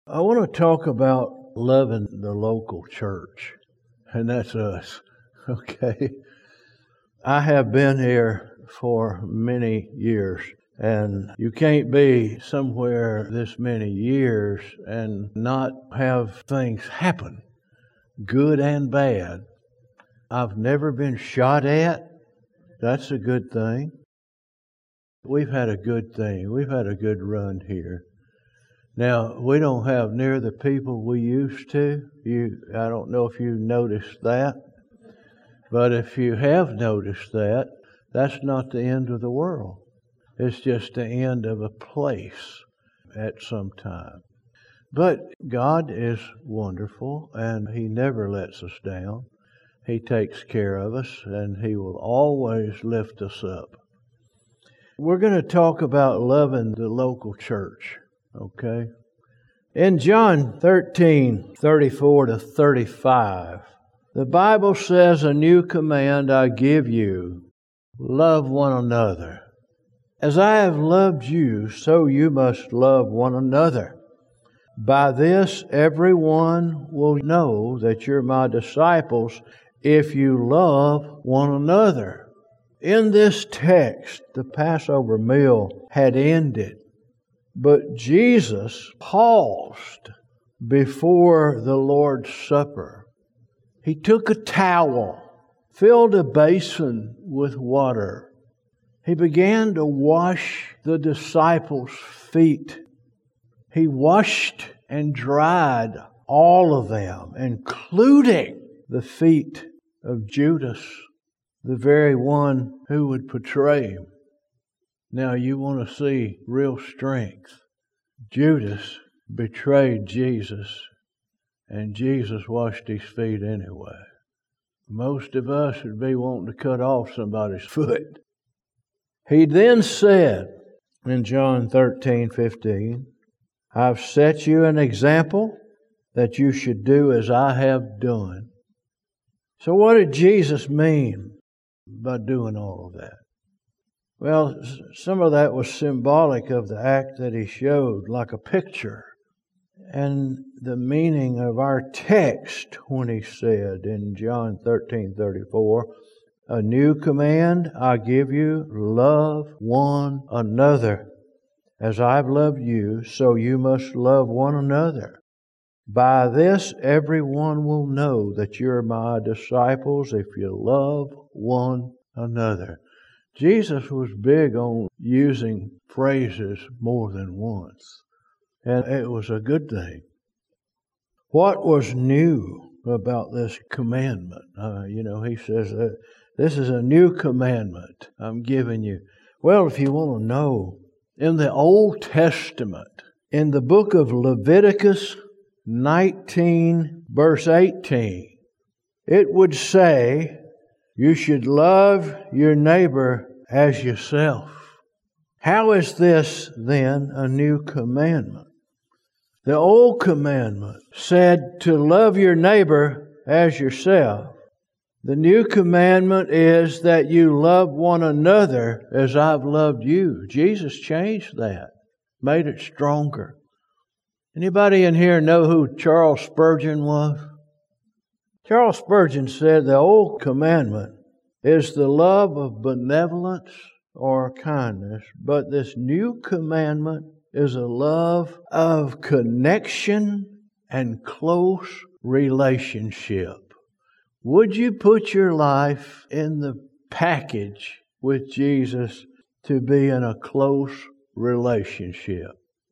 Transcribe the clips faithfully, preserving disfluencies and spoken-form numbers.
I want to talk about loving the local church, and that's us, okay? I have been here for many years, and you can't be somewhere this many years and not have things happen, good and bad. I've never been shot at. That's a good thing. We've had a good thing. We've had a good run here. Now, we don't have near the people we used to. You, I don't know if you noticed that. But if you have noticed that, that's not the end of the world. It's just the end of a place at some time. But God is wonderful, and He never lets us down. He takes care of us, and He will always lift us up. We're going to talk about loving the local church. Okay. In John thirteen, thirty-four to thirty-five, the Bible says, "A new command I give you, love one another. As I have loved you, so you must love one another. By this everyone will know that you're my disciples if you love one another." In this text, the Passover meal had ended. But Jesus paused before the Lord's Supper. He took a towel, filled a basin with water. He began to wash the disciples' feet. He washed and dried all of them, including the feet of Judas, the very one who would betray Him. Now you want to see real strength. Judas betrayed Jesus, and Jesus washed his feet anyway. Most of us would be wanting to cut off somebody's foot. He then said in John thirteen, fifteen, "I've set you an example that you should do as I have done." So what did Jesus mean by doing all of that? Well, some of that was symbolic of the act that He showed, like a picture. And the meaning of our text when He said in John thirteen, thirty-four, "A new command I give you, love one another. As I've loved you, so you must love one another. By this everyone will know that you're my disciples if you love one another." Jesus was big on using phrases more than once, and it was a good thing. What was new about this commandment? Uh, you know, He says, that this is a new commandment I'm giving you. Well, if you want to know, in the Old Testament, in the book of Leviticus nineteen, verse eighteen, it would say, "You should love your neighbor as yourself." How is this then a new commandment? The old commandment said to love your neighbor as yourself. The new commandment is that you love one another as I've loved you. Jesus changed that, made it stronger. Anybody in here know who Charles Spurgeon was? Charles Spurgeon said the old commandment is the love of benevolence or kindness, but this new commandment is a love of connection and close relationship. Would you put your life in the package with Jesus to be in a close relationship?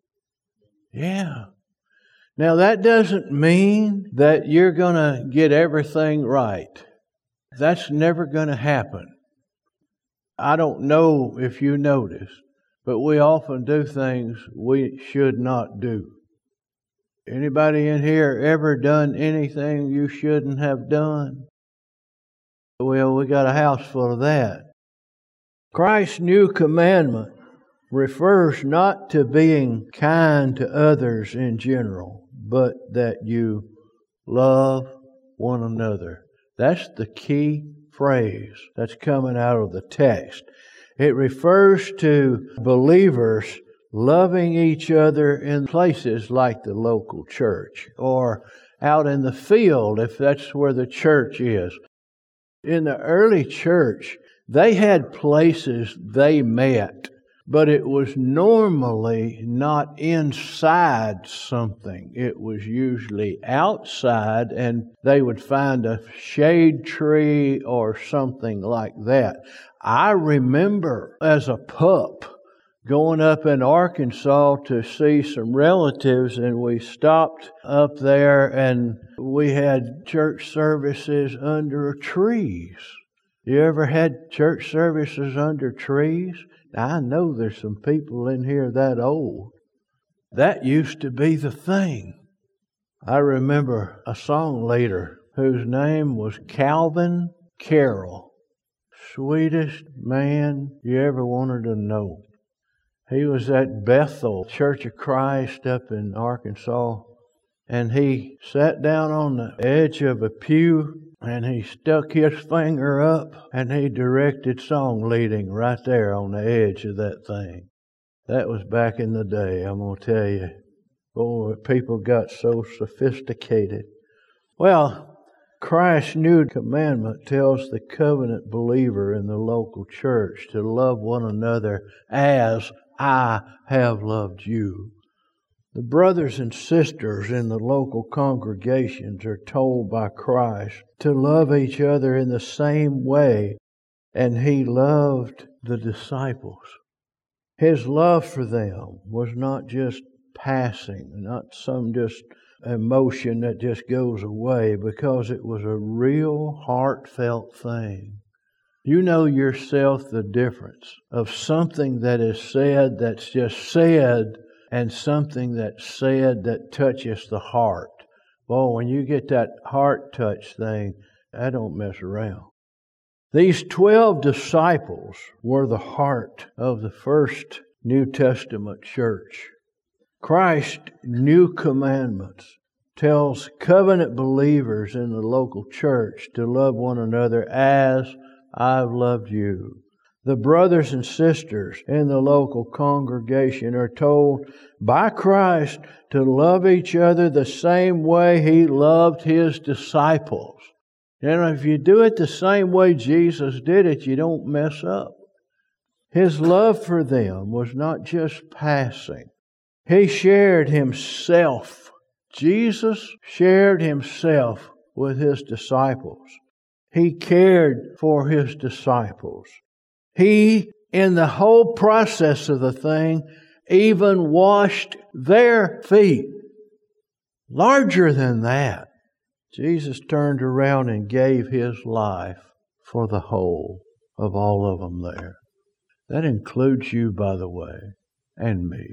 Yeah. Now, that doesn't mean that you're going to get everything right. That's never going to happen. I don't know if you notice, but we often do things we should not do. Anybody in here ever done anything you shouldn't have done? Well, we got a house full of that. Christ's new commandment refers not to being kind to others in general, but that you love one another. That's the key phrase that's coming out of the text. It refers to believers loving each other in places like the local church or out in the field if that's where the church is. In the early church, they had places they met, but it was normally not inside something. It was usually outside, and they would find a shade tree or something like that. I remember as a pup going up in Arkansas to see some relatives, and we stopped up there and we had church services under trees. You ever had church services under trees? Now, I know there's some people in here that old. That used to be the thing. I remember a song leader whose name was Calvin Carroll. Sweetest man you ever wanted to know. He was at Bethel Church of Christ up in Arkansas, and he sat down on the edge of a pew and he stuck his finger up and he directed song leading right there on the edge of that thing. That was back in the day, I'm going to tell you. Boy, people got so sophisticated. Well, Christ's new commandment tells the covenant believer in the local church to love one another as I have loved you. The brothers and sisters in the local congregations are told by Christ to love each other in the same way, and He loved the disciples. His love for them was not just passing, not some just emotion that just goes away, because it was a real heartfelt thing. You know yourself the difference of something that is said that's just said and something that's said that touches the heart. Boy, when you get that heart touch thing, I don't mess around. These twelve disciples were the heart of the first New Testament church. Christ's new commandments tells covenant believers in the local church to love one another as I've loved you. The brothers and sisters in the local congregation are told by Christ to love each other the same way He loved His disciples. And if you do it the same way Jesus did it, you don't mess up. His love for them was not just passing. He shared Himself. Jesus shared Himself with His disciples. He cared for His disciples. He, in the whole process of the thing, even washed their feet. Larger than that, Jesus turned around and gave His life for the whole of all of them there. That includes you, by the way, and me.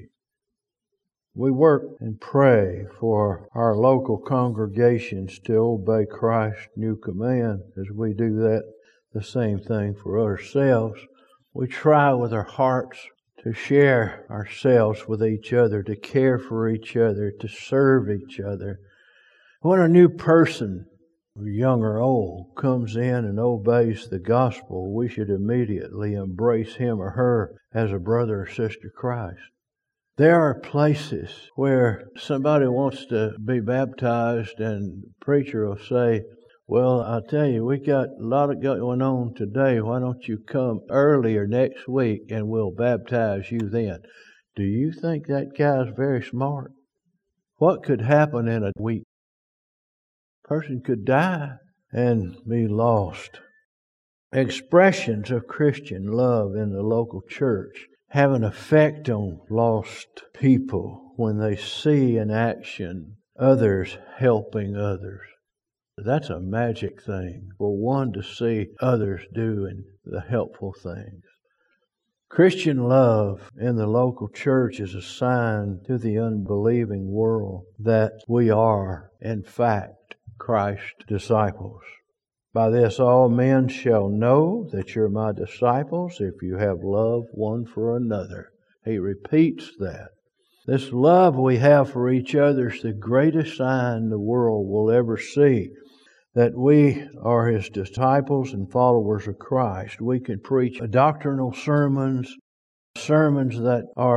We work and pray for our local congregations to obey Christ's new command. As we do that, the same thing for ourselves. We try with our hearts to share ourselves with each other, to care for each other, to serve each other. When a new person, young or old, comes in and obeys the gospel, we should immediately embrace him or her as a brother or sister Christ. There are places where somebody wants to be baptized and the preacher will say, well, I'll tell you, we got a lot of going on today. Why don't you come earlier next week and we'll baptize you then? Do you think that guy's very smart? What could happen in a week? A person could die and be lost. Expressions of Christian love in the local church have an effect on lost people when they see in action others helping others. That's a magic thing for one to see others doing the helpful things. Christian love in the local church is a sign to the unbelieving world that we are, in fact, Christ's disciples. By this all men shall know that you're my disciples if you have love one for another. He repeats that. This love we have for each other is the greatest sign the world will ever see that we are His disciples and followers of Christ. We can preach doctrinal sermons, sermons that are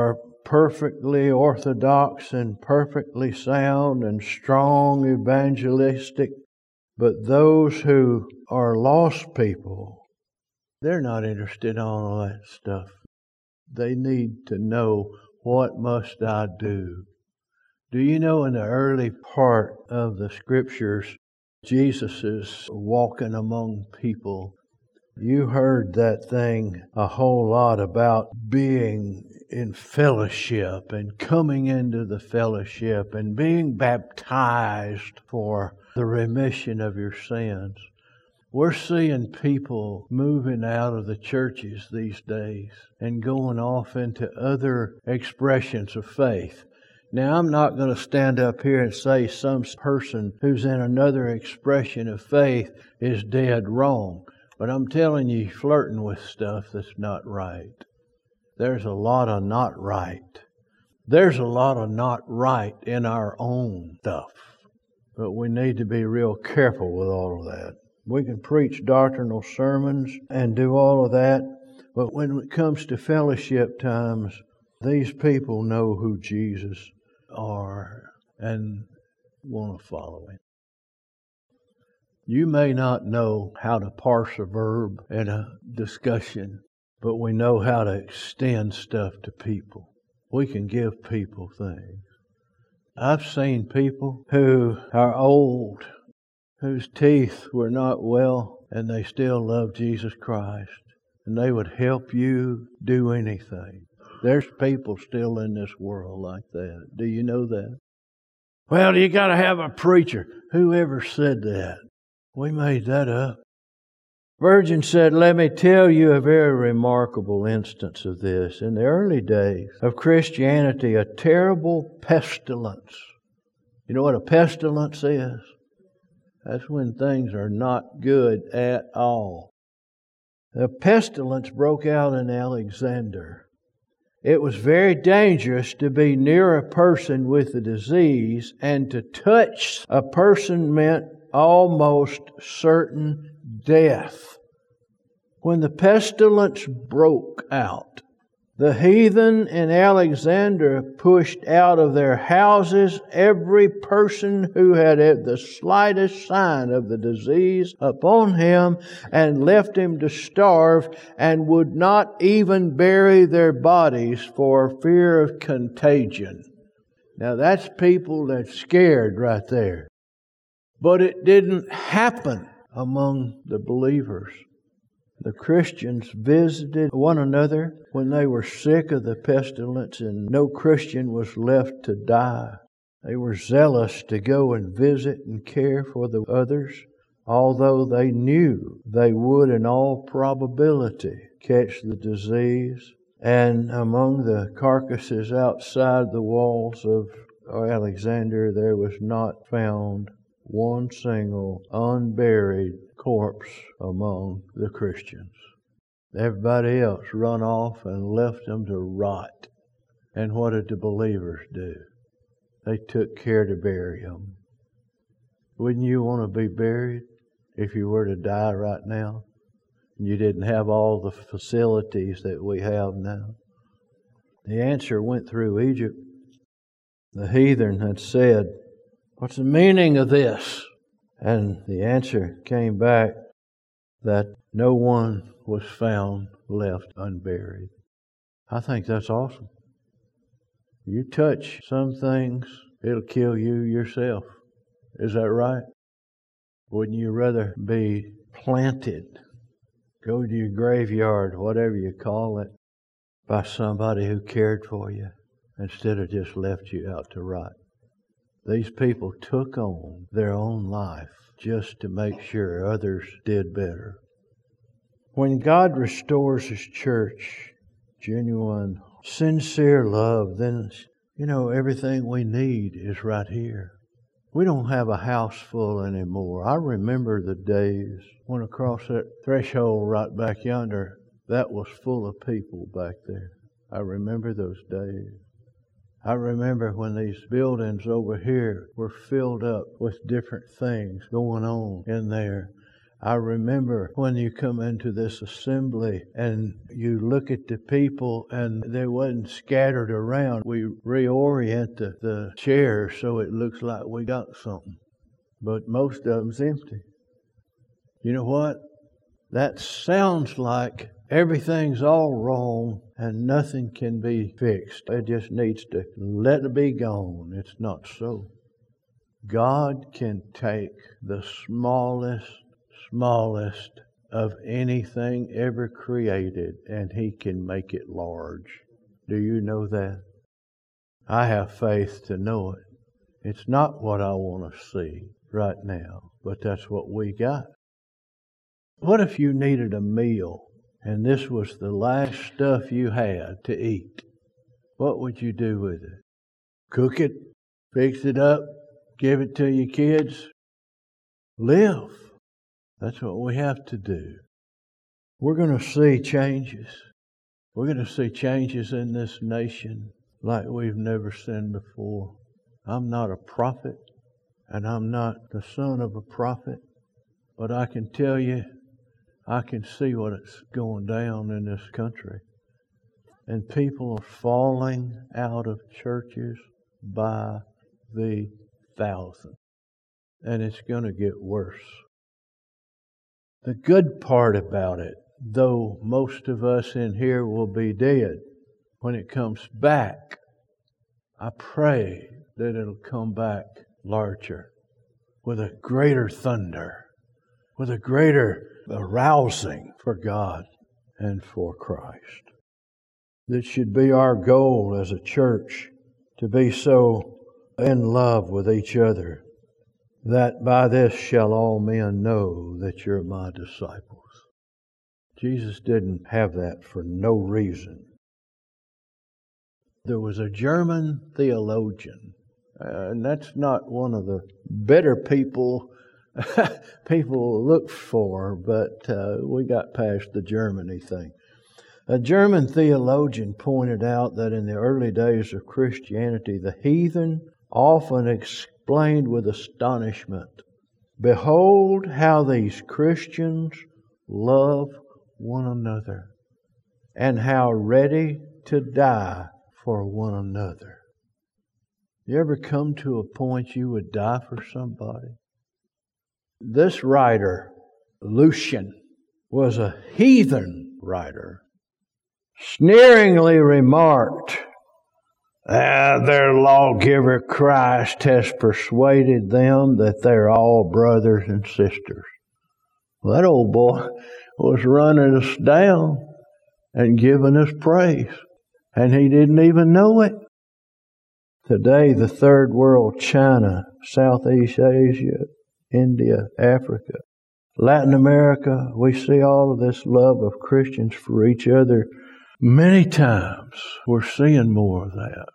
perfectly orthodox and perfectly sound and strong evangelistic. But those who are lost people, they're not interested in all of that stuff. They need to know, what must I do? Do you know, in the early part of the Scriptures, Jesus is walking among people. You heard that thing a whole lot about being in fellowship and coming into the fellowship and being baptized for the remission of your sins. We're seeing people moving out of the churches these days and going off into other expressions of faith. Now, I'm not going to stand up here and say some person who's in another expression of faith is dead wrong. But I'm telling you, flirting with stuff that's not right. There's a lot of not right. There's a lot of not right in our own stuff. But we need to be real careful with all of that. We can preach doctrinal sermons and do all of that. But when it comes to fellowship times, these people know who Jesus are and want to follow Him. You may not know how to parse a verb in a discussion, but we know how to extend stuff to people. We can give people things. I've seen people who are old, whose teeth were not well, and they still love Jesus Christ, and they would help you do anything. There's people still in this world like that. Do you know that? Well, you got to have a preacher. Whoever said that? We made that up. Virgin said, let me tell you a very remarkable instance of this. In the early days of Christianity, a terrible pestilence. You know what a pestilence is? That's when things are not good at all. The pestilence broke out in Alexander. It was very dangerous to be near a person with the disease, and to touch a person meant almost certain death. When the pestilence broke out, the heathen in Alexander pushed out of their houses every person who had the slightest sign of the disease upon him, and left him to starve, and would not even bury their bodies for fear of contagion. Now that's people that's scared right there. But it didn't happen among the believers. The Christians visited one another when they were sick of the pestilence, and no Christian was left to die. They were zealous to go and visit and care for the others, although they knew they would in all probability catch the disease. And among the carcasses outside the walls of Alexander, there was not found one single unburied corpse among the Christians. Everybody else run off and left them to rot. And what did the believers do? They took care to bury them. Wouldn't you want to be buried if you were to die right now? And you didn't have all the facilities that we have now. The answer went through Egypt. The heathen had said, what's the meaning of this? And the answer came back that no one was found left unburied. I think that's awesome. You touch some things, it'll kill you yourself. Is that right? Wouldn't you rather be planted, go to your graveyard, whatever you call it, by somebody who cared for you, instead of just left you out to rot? These people took on their own life just to make sure others did better. When God restores His church, genuine, sincere love, then, you know, everything we need is right here. We don't have a house full anymore. I remember the days when across that threshold right back yonder, that was full of people back there. I remember those days. I remember when these buildings over here were filled up with different things going on in there. I remember when you come into this assembly and you look at the people and they wasn't scattered around. We reorient the, the chairs so it looks like we got something. But most of them's empty. You know what? That sounds like everything's all wrong and nothing can be fixed. It just needs to let it be gone. It's not so. God can take the smallest smallest of anything ever created, and He can make it large. Do you know that? I have faith to know it. It's not what I want to see right now, but that's what we got. What if you needed a meal, and this was the last stuff you had to eat? What would you do with it? Cook it, fix it up, give it to your kids? Live. That's what we have to do. We're going to see changes. We're going to see changes in this nation like we've never seen before. I'm not a prophet, and I'm not the son of a prophet, but I can tell you, I can see what it's going down in this country. And people are falling out of churches by the thousand. And it's going to get worse. The good part about it, though most of us in here will be dead, when it comes back, I pray that it'll come back larger, with a greater thunder, with a greater arousing for God and for Christ. This should be our goal as a church, to be so in love with each other, that by this shall all men know that you're my disciples. Jesus didn't have that for no reason. There was a German theologian, uh, and that's not one of the better people people look for, but uh, we got past the Germany thing. A German theologian pointed out that in the early days of Christianity, the heathen often explained with astonishment, "Behold how these Christians love one another, and how ready to die for one another." You ever come to a point you would die for somebody? This writer, Lucian, was a heathen writer, sneeringly remarked, Ah, their lawgiver Christ has persuaded them that they're all brothers and sisters. Well, that old boy was running us down and giving us praise, and he didn't even know it. Today, the third world, China, Southeast Asia, India, Africa, Latin America, we see all of this love of Christians for each other. Many times we're seeing more of that.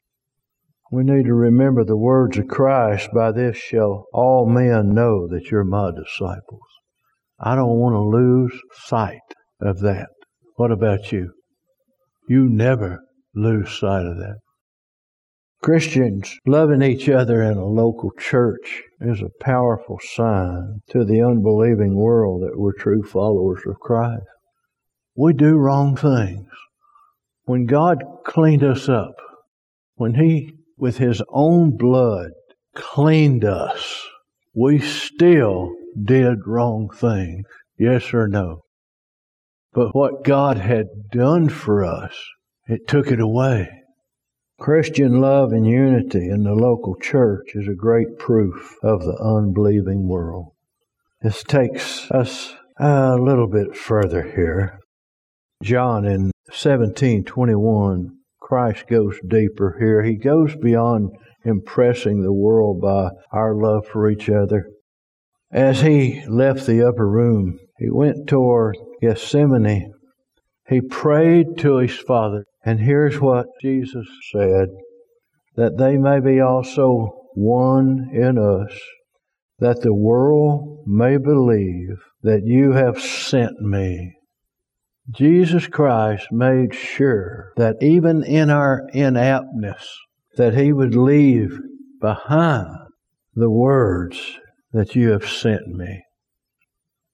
We need to remember the words of Christ, by this shall all men know that you're my disciples. I don't want to lose sight of that. What about you? You never lose sight of that. Christians loving each other in a local church is a powerful sign to the unbelieving world that we're true followers of Christ. We do wrong things. When God cleaned us up, when He, with His own blood, cleaned us, we still did wrong things. Yes or no? But what God had done for us, it took it away. Christian love and unity in the local church is a great proof of the unbelieving world. This takes us a little bit further here. John in seventeen twenty-one, Christ goes deeper here. He goes beyond impressing the world by our love for each other. As He left the upper room, He went toward Gethsemane. He prayed to His Father. And here's what Jesus said, that they may be also one in us, that the world may believe that you have sent me. Jesus Christ made sure that even in our inaptness, that He would leave behind the words that you have sent me.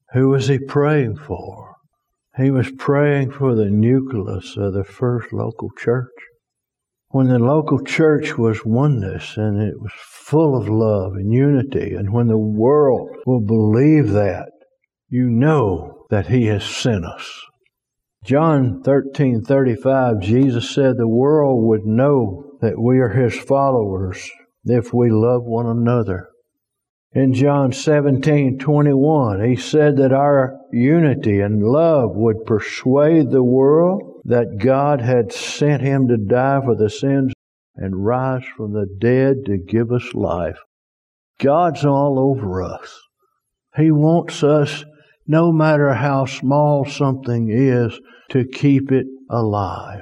Who was he praying for? He was praying for the nucleus of the first local church. When the local church was oneness and it was full of love and unity, and when the world will believe that, you know that he has sent us. John thirteen thirty-five, Jesus said the world would know that we are his followers if we love one another. In John seventeen twenty-one, he said that our unity and love would persuade the world that God had sent him to die for the sins and rise from the dead to give us life. God's all over us. He wants us, no matter how small something is, to keep it alive.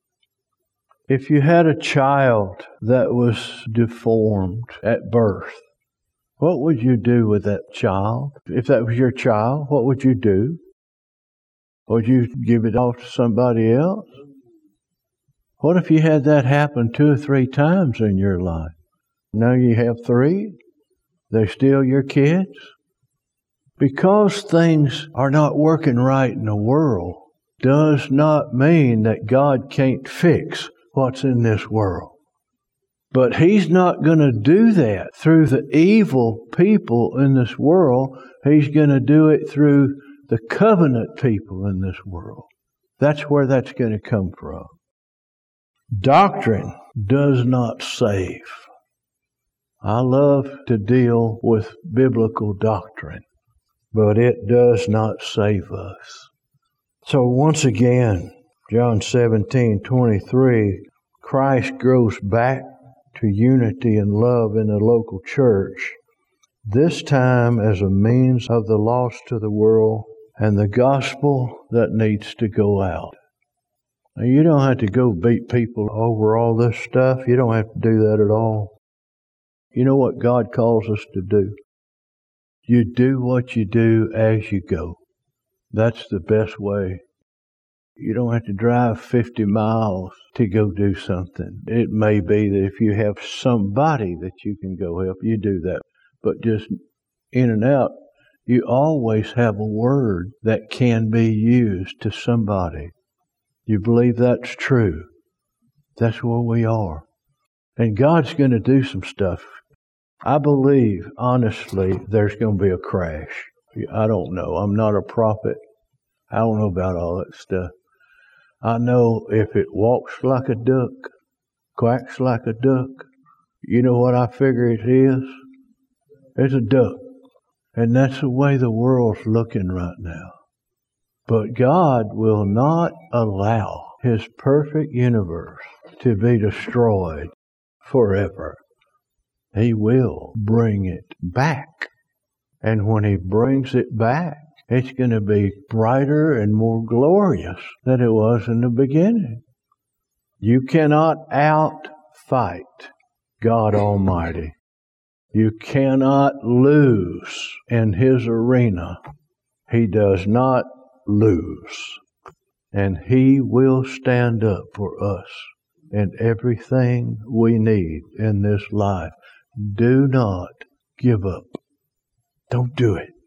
If you had a child that was deformed at birth, what would you do with that child? If that was your child, what would you do? Would you give it off to somebody else? What if you had that happen two or three times in your life? Now you have three? They're still your kids? Because things are not working right in the world does not mean that God can't fix what's in this world. But he's not going to do that through the evil people in this world. He's going to do it through the covenant people in this world. That's where that's going to come from. Doctrine does not save. I love to deal with biblical doctrine, but it does not save us. So once again, John seventeen twenty-three, Christ grows back to unity and love in the local church, this time as a means of the lost to the world and the gospel that needs to go out. Now, you don't have to go beat people over all this stuff. You don't have to do that at all. You know what God calls us to do? You do what you do as you go. That's the best way. You don't have to drive fifty miles to go do something. It may be that if you have somebody that you can go help, you do that. But just in and out, you always have a word that can be used to somebody. You believe that's true? That's where we are. And God's going to do some stuff. I believe, honestly, there's going to be a crash. I don't know. I'm not a prophet. I don't know about all that stuff. I know if it walks like a duck, quacks like a duck, you know what I figure it is? It's a duck. And that's the way the world's looking right now. But God will not allow His perfect universe to be destroyed forever. He will bring it back. And when He brings it back, it's going to be brighter and more glorious than it was in the beginning. You cannot outfight God Almighty. You cannot lose in His arena. He does not lose. And He will stand up for us in everything we need in this life. Do not give up. Don't do it.